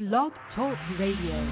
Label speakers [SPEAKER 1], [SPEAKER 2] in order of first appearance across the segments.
[SPEAKER 1] Blog Talk Radio.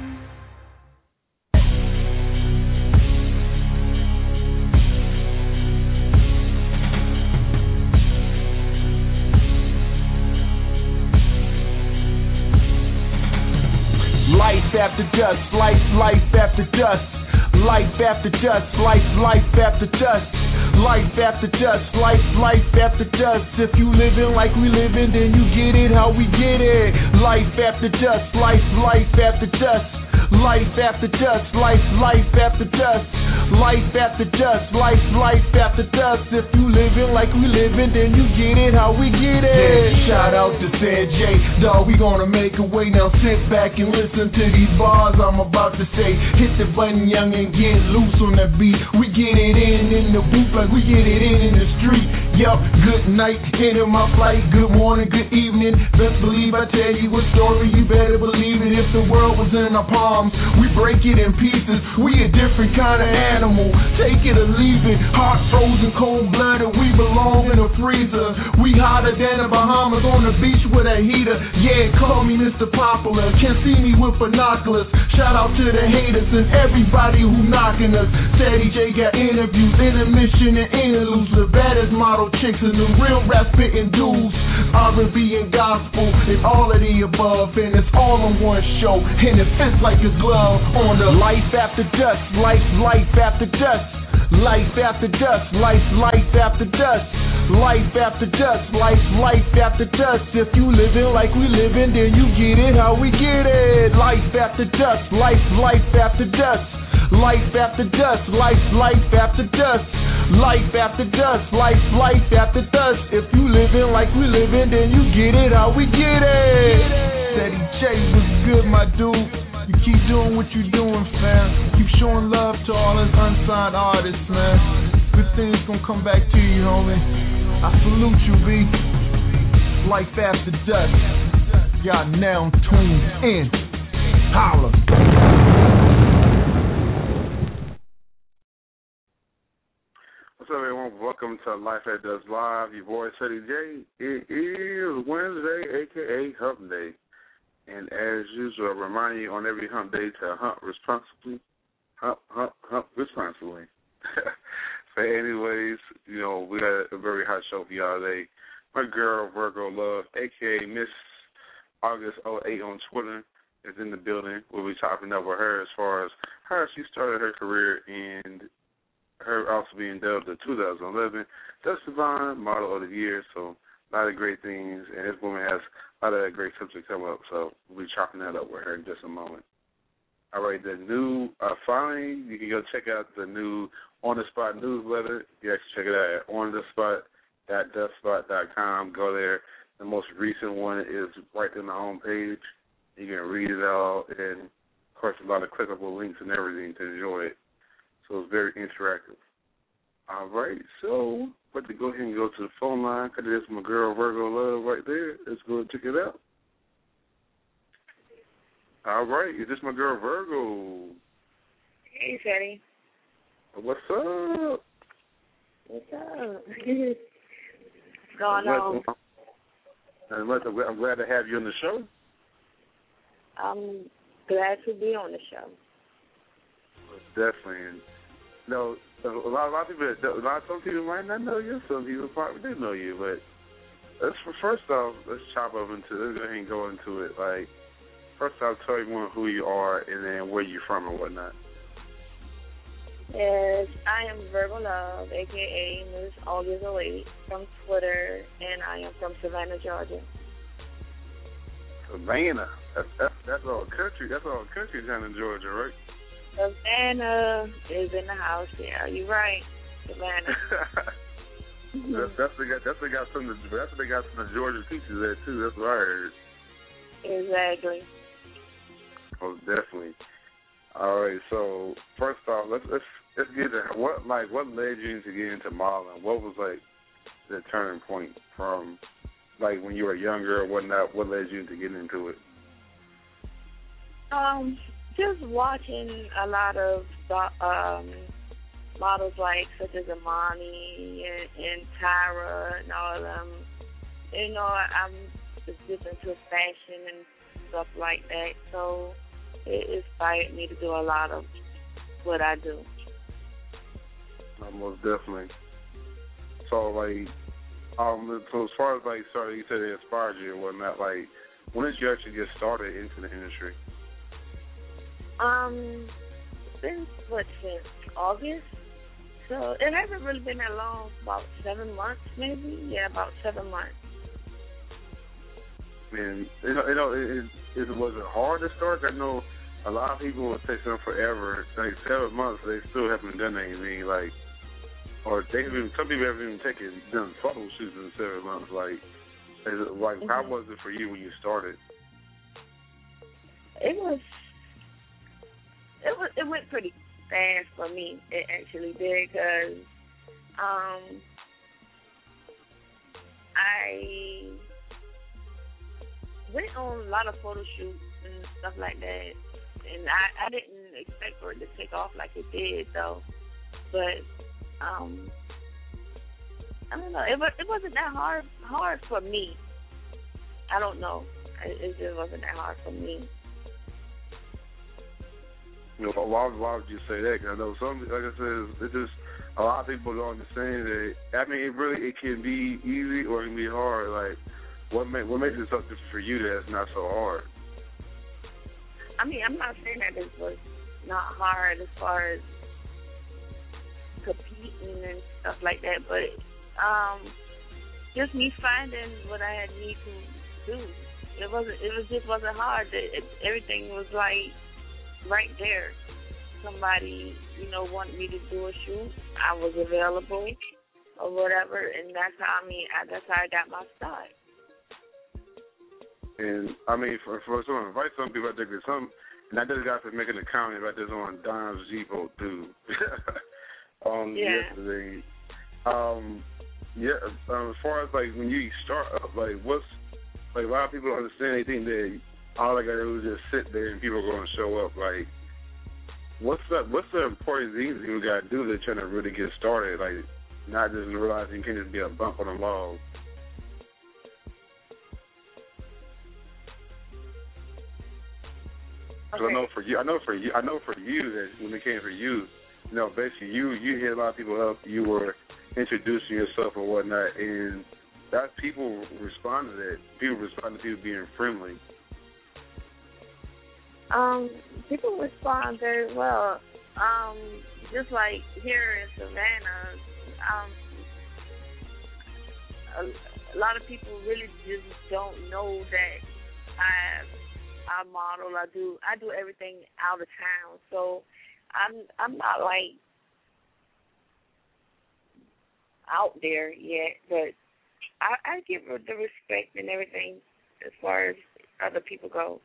[SPEAKER 2] Life after dust, life after dust. Life after dust, life after dust. Life after dust, life after dust. If you living like we living, then you get it how we get it. Life after dust, life after dust. Life after dust, life after dust. Life after dust, life after dust. If you living like we living, then you get it how we get it. Yeah, shout out to San J, dawg, we gonna make a way. Now sit back and listen to these bars I'm about to say. Hit the button, young, and get loose on the beat. We get it in the booth like we get it in the street. Yup, good night, end of my flight. Good morning, good evening. Best believe I tell you a story, you better believe it. If the world was in our palms, we break it in pieces. We a different kind of animal. Take it or leave it. Heart frozen, cold blooded. We belong in a freezer. We hotter than the Bahamas on the beach with a heater. Yeah, call me Mr. Popular. Can't see me with binoculars. Shout out to the haters and everybody who knocking us. Teddy J got interviews, intermission and interludes. The baddest model chicks and the real rap spitting dudes. R&B and gospel and all of the above. And it's all on one show. And it fits like a glove on the life after dust, life after dust. Life after dust, life after dust. Life after dust, life after dust. If you living like we living, then you get it how we get it. Life after dust, life after dust. Life after dust, life after dust. Life after dust, life after dust. If you living like we living, then you get it how we get it. Teddy J was good, my dude. You keep doing what you doing, fam. Keep showing love to all us unsigned artists, man. Good things gonna come back to you, homie. I salute you, B. Life after dust. Y'all now tuned in. Holla.
[SPEAKER 3] What's up, everyone? Welcome to Life After Dust Live. Your boy, Teddy J. It is Wednesday, a.k.a. Hump Day. And as usual, I remind you on every hump day to hump responsibly. Hump responsibly. So anyways, you know, we got a very hot show for y'all today. My girl, Virgo Love, a.k.a. Miss August 08 on Twitter, is in the building. We'll be talking up with her as far as how she started her career and her also being dubbed the 2011 Dust Divine Model of the Year. So a lot of great things, and this woman has a lot of great tips to come up, so we'll be chopping that up with her in just a moment. All right, the new, finally, you can go check out the new On The Spot newsletter. You actually check it out at onthespot.dustspot.com. Go there. The most recent one is right on the home page. You can read it all, and, of course, a lot of clickable links and everything to enjoy it. So it's very interactive. All right, so let me go ahead and go to the phone line because there's my girl Virgo Love right there. Let's go and check it out. All right, is this my girl Virgo?
[SPEAKER 4] Hey, Teddy.
[SPEAKER 3] What's up?
[SPEAKER 4] What's up? What's going on?
[SPEAKER 3] I'm glad to have you on the show.
[SPEAKER 4] I'm glad to be on the show.
[SPEAKER 3] Definitely. And, you know, some people might not know you. Some people probably do know you. But first off, let's chop up into it. Let's go ahead and go into it. Like, first off, tell everyone who you are and then where you're from and whatnot.
[SPEAKER 4] Yes, I am Virgo Love, a.k.a. Miss August 08 from Twitter, and I am from Savannah, Georgia.
[SPEAKER 3] Savannah? That's all country. That's all country down in Georgia, right?
[SPEAKER 4] Savannah is in the house. Yeah, you're right. Savannah.
[SPEAKER 3] That's what they got some of the Georgia teachers there too. That's what I heard.
[SPEAKER 4] Exactly.
[SPEAKER 3] Oh, definitely. All right. So first off, let's get to what led you to get into modeling. What was like the turning point from like when you were younger or whatnot? What led you to get into it?
[SPEAKER 4] Just watching a lot of models such as Imani and Tyra and all of them. You know, I'm just into fashion and stuff like that. So it inspired me to do a lot of what I do.
[SPEAKER 3] Most definitely. So, like, so as far as, like, sorry, you said it inspired you or whatnot, like, when did you actually get started into the industry?
[SPEAKER 4] Since August? So it hasn't really been that long, about 7 months maybe. Yeah, about 7 months.
[SPEAKER 3] And, was it hard to start? I know a lot of people will take something forever. Like 7 months, they still haven't done anything. Like, or some people haven't even done photo shoots in 7 months. Like, how was it for you when you started? It went pretty fast for me. It actually did, because I went on a lot of photo shoots and stuff like that, and I didn't expect for it to take off like it did, though. But I don't know. It wasn't that hard for me. I don't know. It just wasn't that hard for me. You know, why would you say that? Because I know some, like I said, it's just a lot of people don't understand that. I mean, it can be easy or it can be hard. Like, what makes it something for you that's not so hard? I mean, I'm not saying that it was not hard as far as competing and stuff like that, but just me finding what I had need to do. It just wasn't hard. Everything was like right there. Somebody, wanted me to do a shoot. I was available or whatever, and that's how I got my start. And I mean, for some advice, some people out there get some, and I just got to making a comment about this on Don's G-Boat too. Yesterday. As far as like when you start up, like what's like a lot of people don't understand. They think that all I gotta do is just sit there and people are gonna show up. Like, what's the important things you gotta do to trying to really get started? Like, not just realizing you can't just be a bump on the log. Okay. So I know for you that when it came for you, basically you hit a lot of people up. You were introducing yourself and whatnot, and that people respond to that. People respond to people being friendly. People respond very well. Just like here in Savannah, a lot of people really just don't know that I model. I do everything out of town, so I'm not like out there yet, but I give her the respect and everything as far as other people go.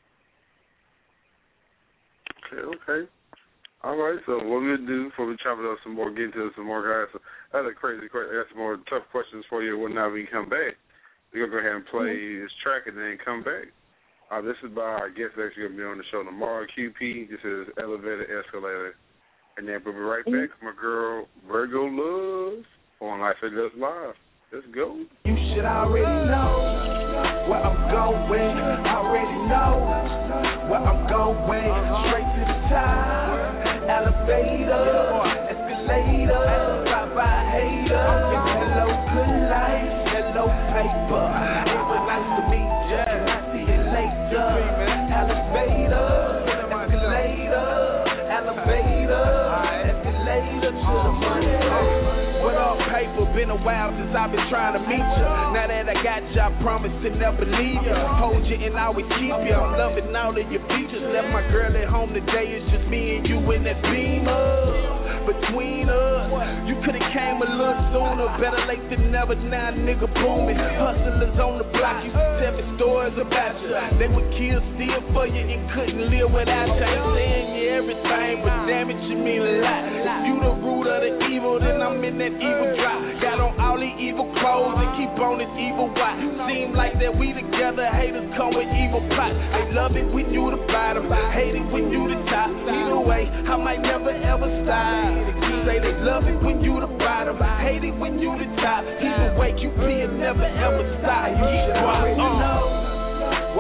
[SPEAKER 3] Okay. All right, so what we'll do before we chop it up some more, get into some more guys. So that's a crazy question. I got some more tough questions for you when we come back. We're going to go ahead and play this track and then come back. This is by our guest actually going to be on the show tomorrow, QP. This is Elevator Escalator. And then we'll be right back. My girl, Virgo Loves, on Life It Does Live. Let's go.
[SPEAKER 2] You should already know where I'm going. Already know where I'm going. Straight to the top. Elevator, escalator. Bye-bye hater. Hello, good life. Hello, paper. It was nice to meet you. I'll see you later. Elevator, escalator. Elevator, escalator to the money. What up, paper? Been a while since I've been trying to meet you. Now that I got you, I promise to never leave you. Hold you and always keep you. I'm loving all of your features. Left my girl at home today. It's just me and you in that Beamer. Between us, you could've came a little sooner. Better late than never. Now nigga booming. Hustlers on the block. You tell me stories about you. They would kill, steal for you and couldn't live without you. Ain't saying you everything, but damn it, you mean a lot. If you the root of the evil, then I'm in that evil drop. Got on all these evil clothes and keep on this evil watch. Seem like that we together, haters come with evil plots. They love it when you the bottom, hate it when you the top. Either way, I might never ever stop. Say they love it when you the bottom, hate it when you the top. Either way, you be never ever stop. You should already know where I'm going.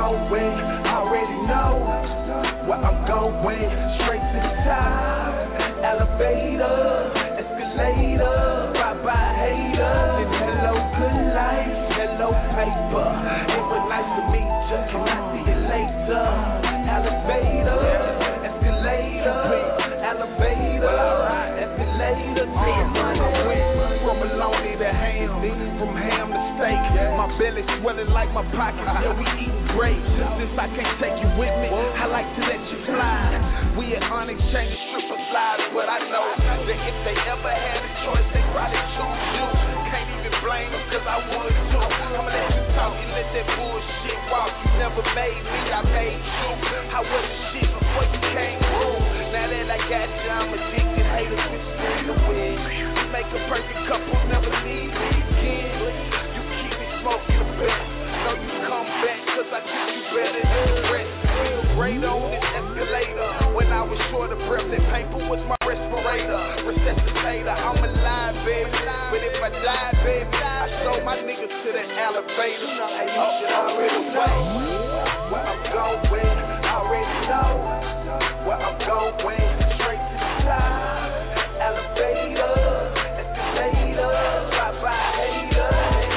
[SPEAKER 2] going, already know where I'm going. Straight to the top, elevator, escalator, bye-bye haters, and hello good life, hello paper. It was nice to meet you, can I see you later? Elevator, escalator, elevator, escalator, from bologna to ham, from ham to steak. My belly swelling like my pockets, yeah, we eating great. Since I can't take you with me, I like to let you fly. We at Onyx changing stripper lives, but I know that if they ever had a choice, they probably choose you. Can't even blame them, cause I would too. I'ma let you talk and let that bullshit walk. You never made me, I made you. I wasn't shit before you came through. Now that I got you, I'm addicted. Haters get straight away. You make a perfect couple, never leave me again. You keep me smoking the best. Know you come back, cause I treat you better than the rest. Feel great on this escalator. When I was short of breath, that paper was my respirator. Resuscitator, I'm alive, baby. But if I die, baby, I show my niggas to the elevator. And you should already know where I'm going. Already know where I'm going. Straight to the top, elevator, escalator, bye-bye hater.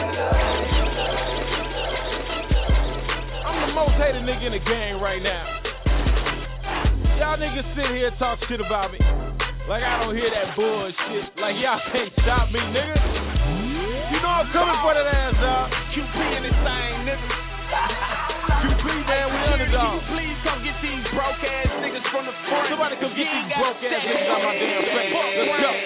[SPEAKER 5] I'm the most hated nigga in the game right now. Y'all niggas sit here and talk shit about me. Like I don't hear that bullshit. Like y'all can't stop me, nigga. You know I'm coming for that ass, dog. QP in this thing, nigga. QP, man, we underdog.
[SPEAKER 2] Please come get these broke ass niggas from the front.
[SPEAKER 5] Somebody come get these broke ass niggas out my damn face. Let's go.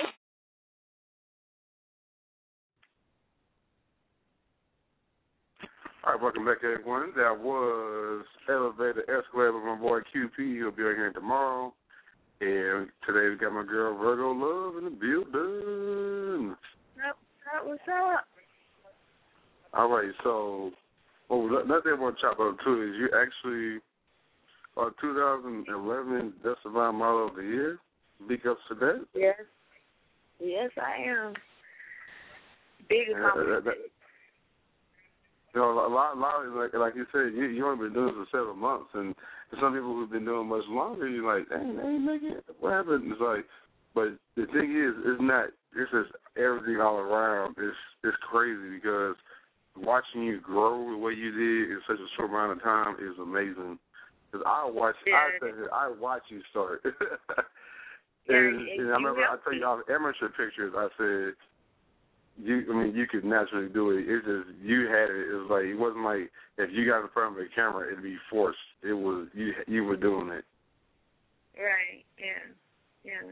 [SPEAKER 3] All right, welcome back, everyone. That was Elevator Escalator with my boy QP. He'll be right here tomorrow. And today we got my girl Virgo Love in the building.
[SPEAKER 4] What's up?
[SPEAKER 3] All right, so another thing I want to chop up too is you actually are 2011 Best Surviving Model of the Year. Big ups to that.
[SPEAKER 4] Yes, I am. Big accomplishment.
[SPEAKER 3] You know, a lot like you said, you only been doing this for 7 months, and some people who've been doing much longer, you're like, dang, nigga, what happened? It's like, but the thing is, it's just everything all around. It's crazy because watching you grow the way you did in such a short amount of time is amazing. Because I watch you start. and I remember I tell you all the amateur pictures. I said, you could naturally do it. It's just you had it. It was like it wasn't like if you got in front of a camera, it'd be forced. It was you were doing it.
[SPEAKER 4] Right. Yeah.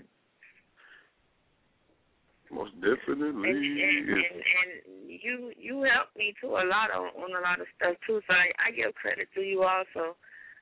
[SPEAKER 3] Most definitely.
[SPEAKER 4] And you helped me too a lot on a lot of stuff too. So I give credit to you also.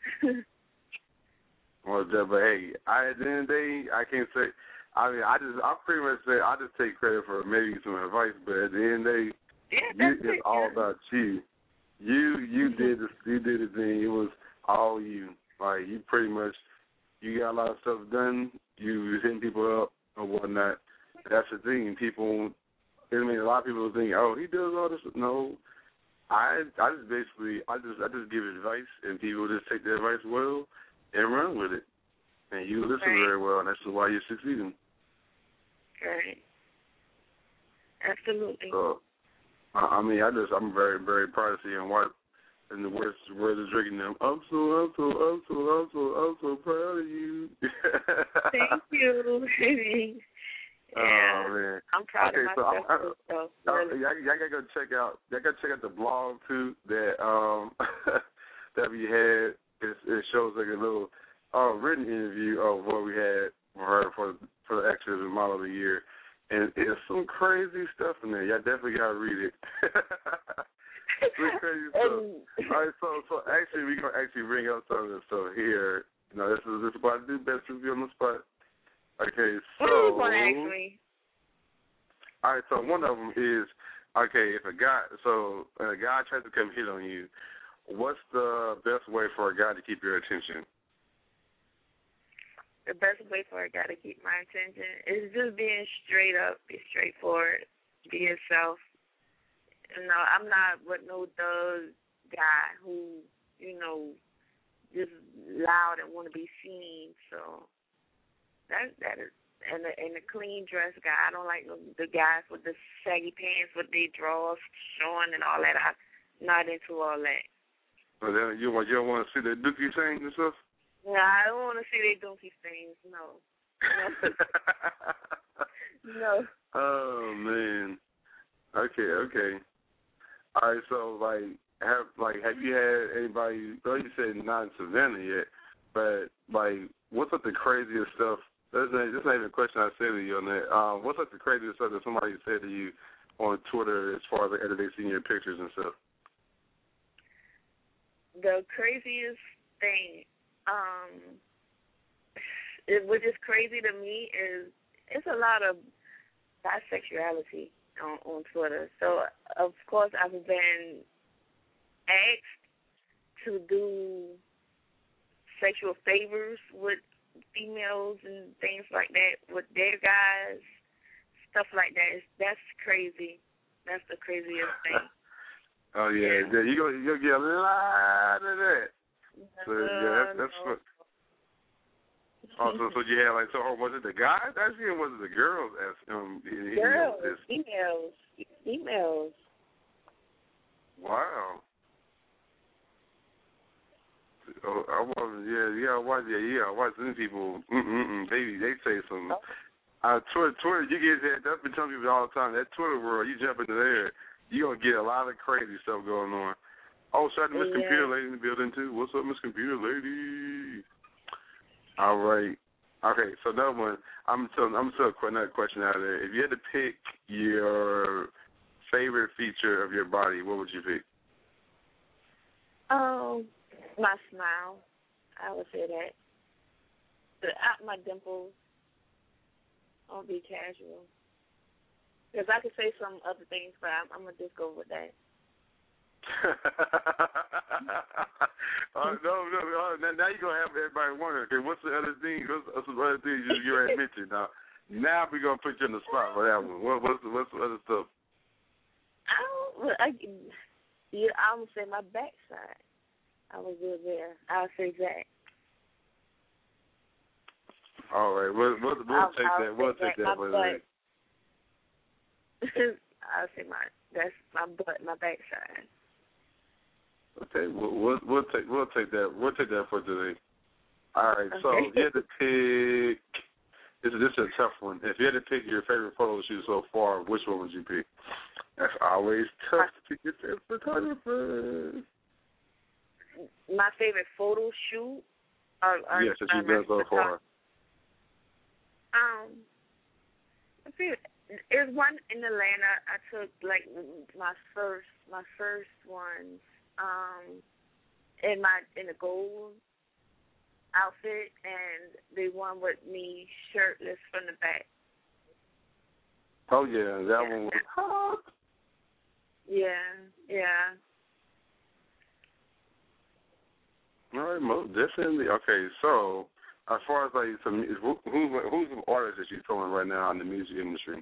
[SPEAKER 3] Well, but hey, at the end of the day, I can't say. I mean, I pretty much say I just take credit for maybe some advice, but at the end of the day, it's all about you. You did the thing. It was all you. Like you pretty much, you got a lot of stuff done. You was hitting people up or whatnot. That's the thing. People, I mean, a lot of people think, oh, he does all this. No, I just give advice, and people just take the advice well and run with it. And you listen very well, and that's why you're succeeding.
[SPEAKER 4] Right. Absolutely.
[SPEAKER 3] So, I mean, I'm very, very proud to see and what, in the words of drinking them. I'm so proud of you.
[SPEAKER 4] Thank you. Yeah,
[SPEAKER 3] oh man,
[SPEAKER 4] I'm proud of myself.
[SPEAKER 3] Y'all gotta go check out. Y'all gotta check out the blog too that that we had. It shows like a little written interview of what we had for the Extras and Model of the Year, and it's some crazy stuff in there. Y'all definitely gotta read it. Some crazy stuff. All right, so actually we're gonna bring up some of this stuff here. You know, this is what I do best to be on the spot. Okay, so
[SPEAKER 4] what are you going to ask me?
[SPEAKER 3] All right, so one of them is, okay, if a guy tries to come hit on you, what's the best way for a guy to keep your attention?
[SPEAKER 4] The best way for a guy to keep my attention is just being straight up, be straightforward, be yourself. You know, I'm not with no thug guy who just loud and want to be seen. So that is, and the clean dress guy. I don't like the guys with the saggy pants with their drawers showing and all that. I'm not into all that.
[SPEAKER 3] But then you don't want to see the dookie things and stuff?
[SPEAKER 4] No, I don't want to see their dookie things. No. No.
[SPEAKER 3] Oh man. Okay. All right. So have you had anybody? Well, you said not in Savannah yet, but what's up the craziest stuff? This is not even a question I said to you on that. What's up the craziest stuff that somebody said to you on Twitter as far as after they seen your pictures and stuff?
[SPEAKER 4] The craziest thing, which is crazy to me, is it's a lot of bisexuality on Twitter. So, of course, I've been asked to do sexual favors with females and things like that with their guys, stuff like that. That's crazy. That's the craziest thing.
[SPEAKER 3] Oh yeah, you'll get a lot of that. So yeah, that's what. Also, so you had was it the guys asking or was it the girls asking?
[SPEAKER 4] Girls, females.
[SPEAKER 3] Wow. Oh, I watch them people. Baby, they say some. Twitter, you get that. I've been telling people all the time. That Twitter world, you jump into there, you gonna get a lot of crazy stuff going on. Oh, shout out to Miss Computer Lady in the building too. What's up, Miss Computer Lady? All right. Okay, so another one. I'm still another question out of there. If you had to pick your favorite feature of your body, what would you pick?
[SPEAKER 4] Oh, my smile. I would say that. My dimples. I'll be casual. Because I could say some other things, but I'm going to just go with that.
[SPEAKER 3] No. Now you're going to have everybody wondering, okay, what's the other thing? What's the other things you already mentioned? Now we're going to put you in the spot for that one. What's the other stuff? I'm going to say my backside. I was good there. I'll say that. All right. We'll take that. We'll take that.
[SPEAKER 4] I'll say that's my butt, my backside.
[SPEAKER 3] Okay, we'll take that. We'll take that for today. All right. Okay. So if you had to pick, this is a tough one. If you had to pick your favorite photo shoot so far, which one would you pick? That's always tough to pick your favorite photographer.
[SPEAKER 4] My favorite photo shoot.
[SPEAKER 3] Yes, that you've done so far.
[SPEAKER 4] There's one in Atlanta. I took my first ones in a gold outfit, and they won with me shirtless from the back.
[SPEAKER 3] Oh yeah, that one was hot.
[SPEAKER 4] Yeah.
[SPEAKER 3] All right, most definitely. Okay, so as far as who's the artist that you're feeling right now in the music industry?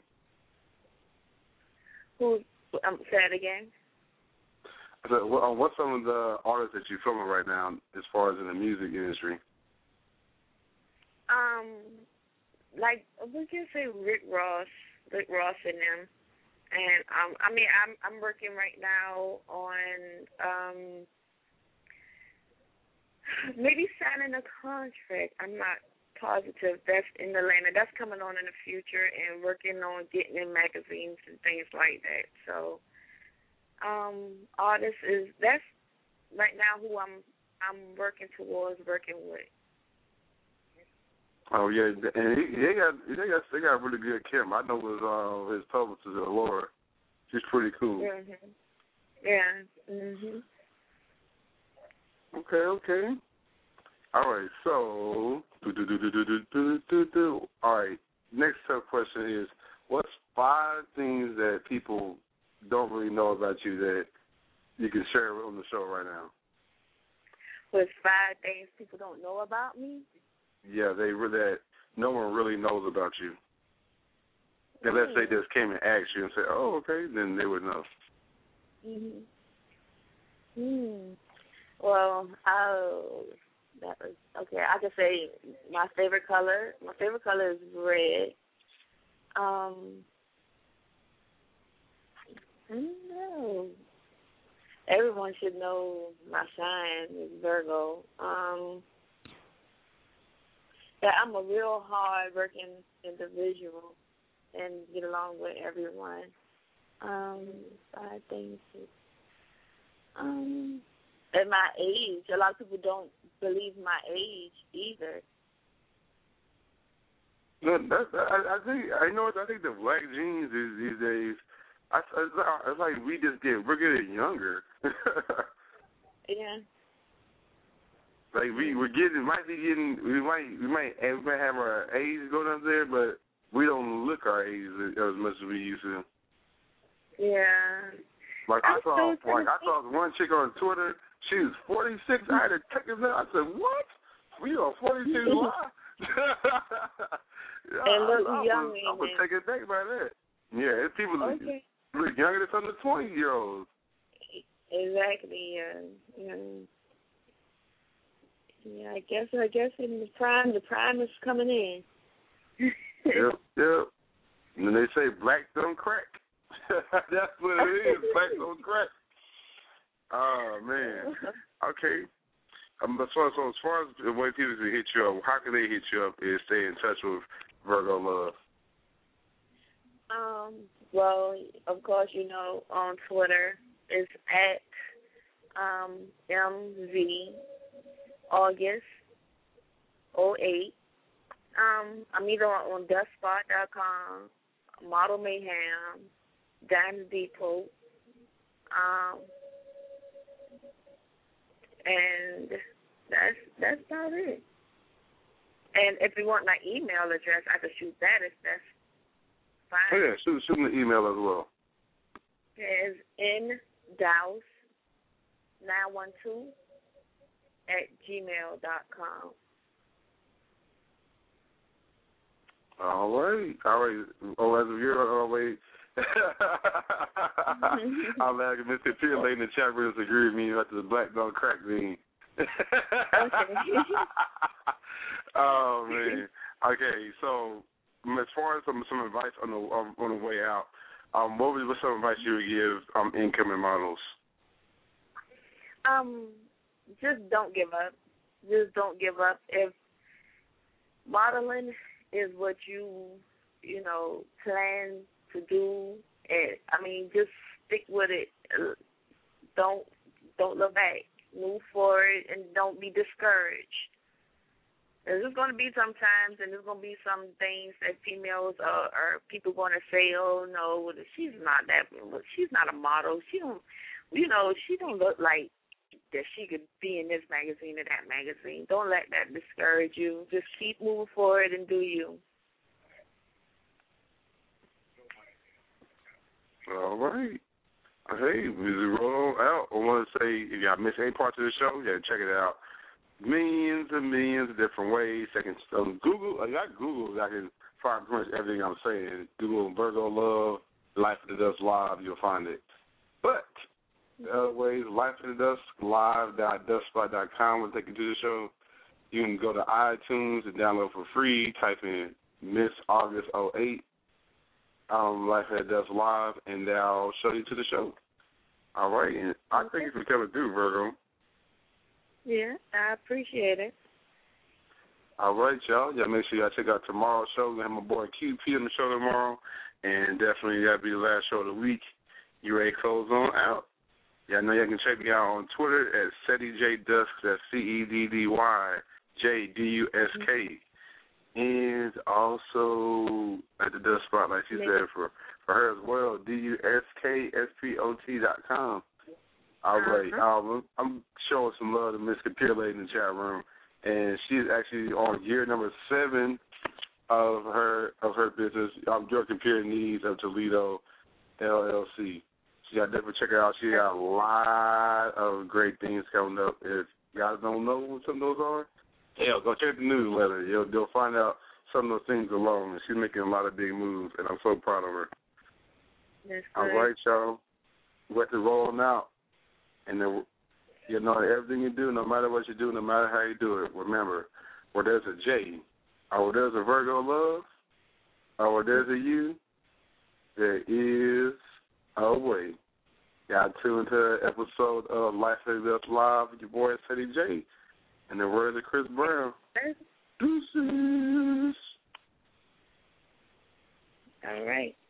[SPEAKER 4] Say it again.
[SPEAKER 3] So, what's some of the artists that you're feeling right now as far as in the music industry? We can say Rick Ross and them. And I'm working right now on maybe signing a contract. I'm not positive. That's in Atlanta. That's coming on in the future, and working on getting in magazines and things like that. So, artists that's right now who I'm working towards working with. Oh yeah, and they got really good camera. I know his publicist, Laura. She's pretty cool.
[SPEAKER 4] Mhm. Yeah. Mhm.
[SPEAKER 3] Okay. All right. So, all right. Next tough question is: what's 5 things that people don't really know about you that you can share on the show right now?
[SPEAKER 4] What's 5 things people don't know about me?
[SPEAKER 3] Yeah, that no one really knows about you. Unless they just came and asked you and said, "Oh, okay," then they would know.
[SPEAKER 4] Well, that was okay. I can say my favorite color. My favorite color is red. I don't know. Everyone should know my sign is Virgo. That I'm a real hard-working individual and get along with everyone. 5 things. At my age, a lot of people don't believe my age either.
[SPEAKER 3] No, I think the black genes these days. It's like we're getting younger.
[SPEAKER 4] Yeah.
[SPEAKER 3] Like we might have our age going up there, but we don't look our age as much as we used to.
[SPEAKER 4] Yeah.
[SPEAKER 3] Like I saw one chick on Twitter. She was 46. I had to check her out. I said, "What? We are 42 live?"
[SPEAKER 4] And look young.
[SPEAKER 3] I was taken back by that. Yeah, it's people look younger than some of the 20-year-olds.
[SPEAKER 4] Exactly. Yeah, I guess in the prime is coming in.
[SPEAKER 3] Yep. And they say black don't crack. That's what it is. Black don't crack. Oh man. Okay. As far as the way people can hit you up, how can they hit you up is stay in touch with Virgo Love?
[SPEAKER 4] Well, of course, on Twitter it's at MV August 08. I'm either on dustspot.com, Model Mayhem, Diamond Depot, and that's about it. And if you want my email address, I could shoot that if that's fine.
[SPEAKER 3] Oh, yeah, shoot me an email as well.
[SPEAKER 4] It's ndouse912@gmail.com.
[SPEAKER 3] All right. Oh, as of you're always. I'm like Mr. Peerley in the chat room agree with me about the black don't crack thing. Oh man. Okay, so as far as some advice on the way out, what's some advice you would give incoming models?
[SPEAKER 4] Just don't give up. Just don't give up. If modeling is what you plan to do, just stick with it. Don't look back. Move forward and don't be discouraged. There's going to be some times and there's going to be some things that females or people going to say, oh, no, she's not a model. She don't look like that she could be in this magazine or that magazine. Don't let that discourage you. Just keep moving forward and do you.
[SPEAKER 3] All right. Hey, we roll out. I want to say, if y'all miss any parts of the show, yeah, check it out. Millions and millions of different ways. I can Google. I got Google. I can find pretty much everything I'm saying. Google Virgo Love, Life in the Dust Live. You'll find it. But the other ways, Life in the Dust live.dustspot.com will take you to the show. You can go to iTunes and download for free. Type in Miss August 08. Life at Dust Live, and they'll show you to the show. All right, and I think you for coming through, Virgo.
[SPEAKER 4] Yeah, I appreciate it.
[SPEAKER 3] All right, y'all. Y'all make sure y'all check out tomorrow's show. We're going to have my boy QP on the show tomorrow, and definitely that'll be the last show of the week. You ready to close on out? Y'all know y'all can check me out on Twitter at Ceddy J Dusk. That's CEDDYJDUSK. And also at the Dust Spot, like she said, for her as well, DUSKSPOT.com. All right. I'm showing some love to Miss Computer Lady in the chat room, and she's actually on year number 7 of her business, Your Computer Needs of Toledo, LLC. So you got to definitely check her out. She got a lot of great things coming up. If you guys don't know what some of those are, hell, go check the newsletter. You'll find out some of those things alone. And she's making a lot of big moves, and I'm so proud of her.
[SPEAKER 4] That's
[SPEAKER 3] all right, y'all. We're to roll them out. And then You know, everything you do, no matter what you do, no matter how you do it, remember, where there's a J, or where there's a Virgo love, or where there's a U, there is a way. Y'all tune into an episode of Life After Death Live with your boy, Ceddy J. In the words of Chris Brown, deuces.
[SPEAKER 4] All right.